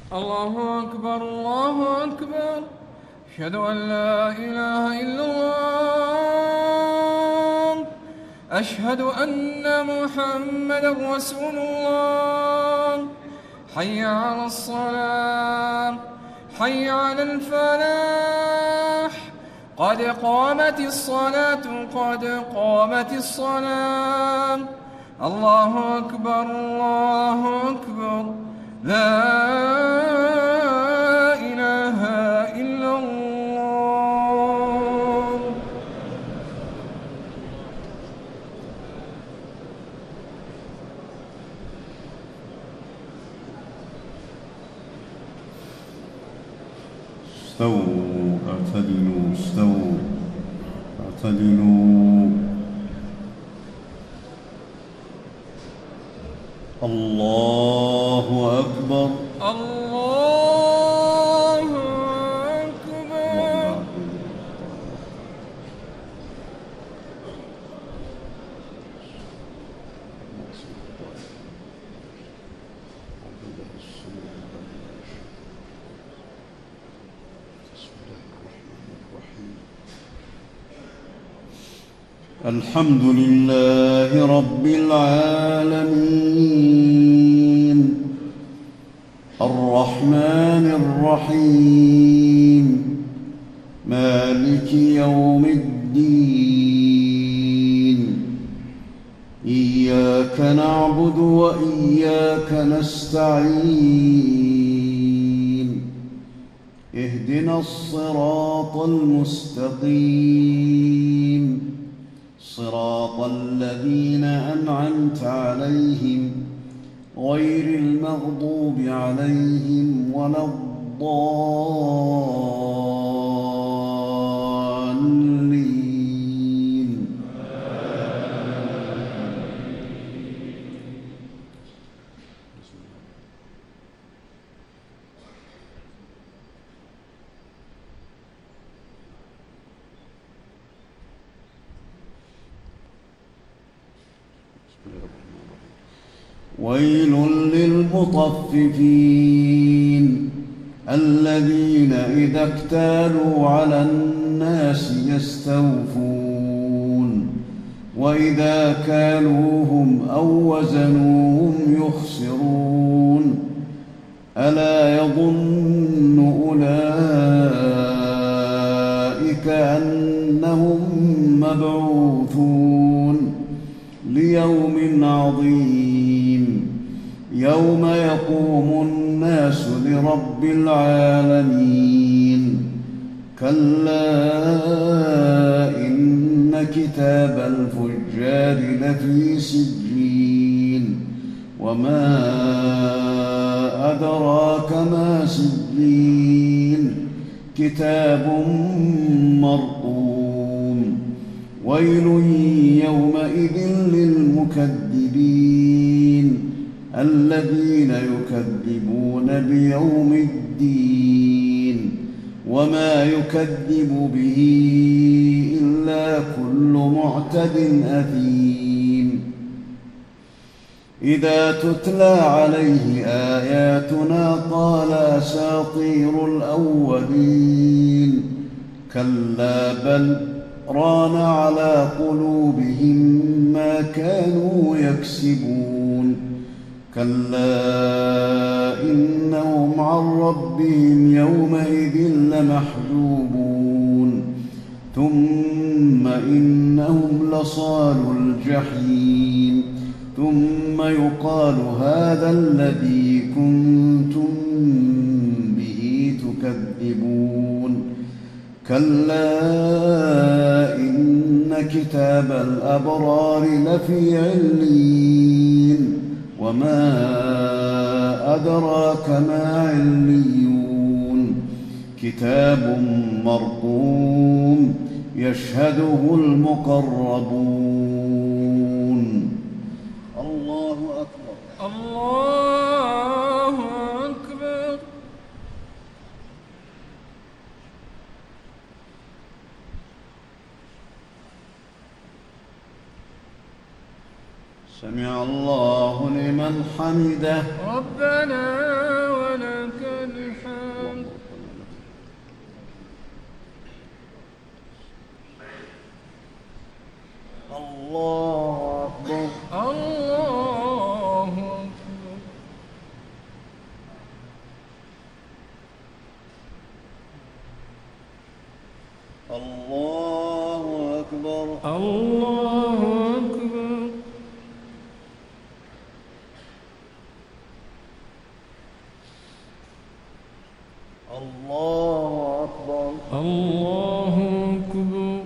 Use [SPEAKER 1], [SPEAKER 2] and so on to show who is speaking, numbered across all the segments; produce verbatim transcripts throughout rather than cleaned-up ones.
[SPEAKER 1] الله أكبر الله أكبر. أشهد أن لا إله إلا الله. أشهد أن محمدا رسول الله. حي على الصلاة، حي على الفلاح. قد قامت الصلاة، قد قامت الصلاة. الله أكبر الله أكبر. لا إله إلا الله.
[SPEAKER 2] استووا اعتدلوا استووا اعتدلوا. الله أكبر
[SPEAKER 1] الله أكبر.
[SPEAKER 2] الحمد لله رب العالمين، الرحمن الرحيم، مالك يوم الدين. إياك نعبد وإياك نستعين. اهدنا الصراط المستقيم، صراط الذين أنعمت عليهم غير المغضوب عليهم ولا الضالين. ويل للمطففين الذين إذا اكتالوا على الناس يستوفون وإذا كالوهم أو وزنوهم يخسرون. ألا يظن أولئك أنهم مبعوثون ليوم عظيم، يوم يقوم الناس لرب العالمين. كلا إن كتاب الفجار لفي سجين، وما أدراك ما سجين، كتاب مرقوم. ويل يومئذ للمكذبين الذين يكذبون بيوم الدين، وما يكذب به إلا كل معتد أثيم. إذا تتلى عليه آياتنا قال أساطير الأولين. كلا بل ران على قلوبهم ما كانوا يكسبون. كلا إنهم عن ربهم يومئذ لمحجوبون. ثم إنهم لصالو الجحيم. ثم يقال هذا الذي كنتم به تكذبون. كلا إن كتاب الأبرار لفي عليين، وما أدراك ما عليون، كتاب مرقوم يشهده المقربون. الله أكبر
[SPEAKER 1] الله أكبر.
[SPEAKER 2] سمع الله لمن حمده.
[SPEAKER 1] ربنا ولك
[SPEAKER 2] الله أكبر.
[SPEAKER 1] الله أكبر.
[SPEAKER 2] الله أكبر.
[SPEAKER 1] الله أكبر.
[SPEAKER 2] الله أكبر.
[SPEAKER 1] الله أكبر.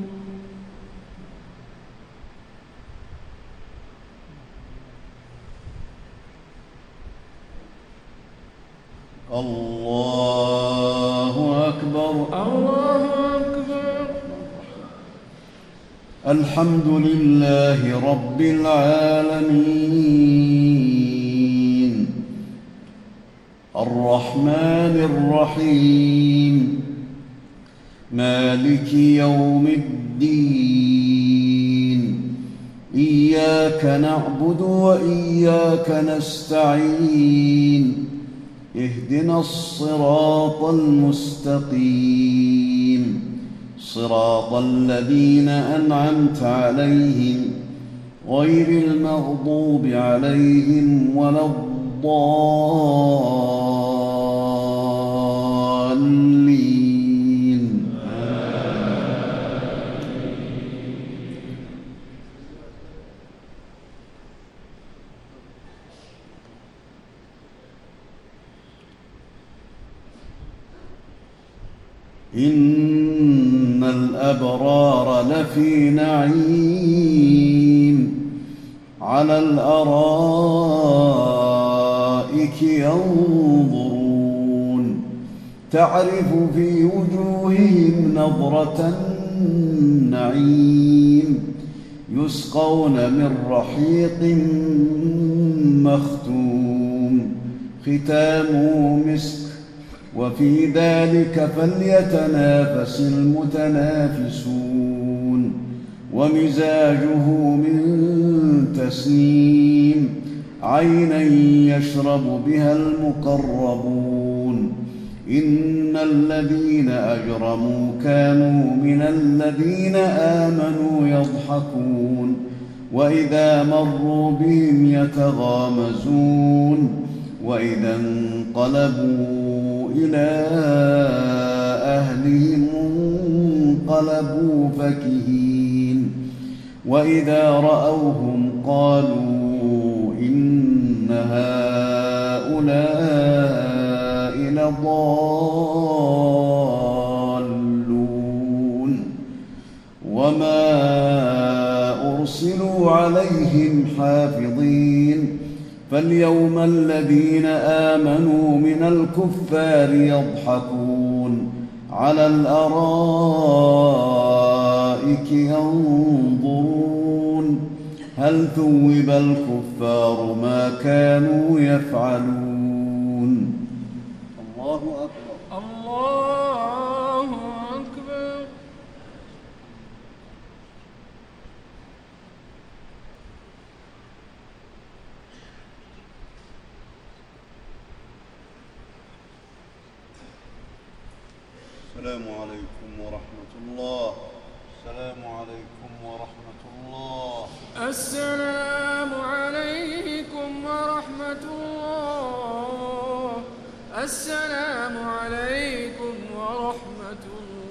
[SPEAKER 2] الله أكبر.
[SPEAKER 1] الله أكبر.
[SPEAKER 2] الحمد لله رب العالمين الرحمن الرحيم مالك يوم الدين إياك نعبد وإياك نستعين اهدنا الصراط المستقيم صراط الذين أنعمت عليهم غير المغضوب عليهم ولا الضالين. إن الأبرار لفي نعيم على الأرائك ينظرون تعرف في وجوههم نضرة النعيم يسقون من رحيق مختوم ختامه مسك وفي ذلك فليتنافس المتنافسون ومزاجه من تسنيم عينا يشرب بها المقربون إن الذين أجرموا كانوا من الذين آمنوا يضحكون وإذا مروا بهم يتغامزون وإذا انقلبوا إلى أهلهم انقلبوا فكهين وإذا رأوهم قالوا إن هؤلاء لضالون وما أرسلوا عليهم حافظين فاليوم الذين آمنوا من الكفار يضحكون على الأرائك ينظرون هل ثوب الكفار ما كانوا يفعلون. الله أكبر.
[SPEAKER 1] الله أكبر.
[SPEAKER 2] السلام عليكم ورحمة الله. السلام عليكم ورحمة الله.
[SPEAKER 1] السلام عليكم ورحمة الله. السلام عليكم ورحمة الله.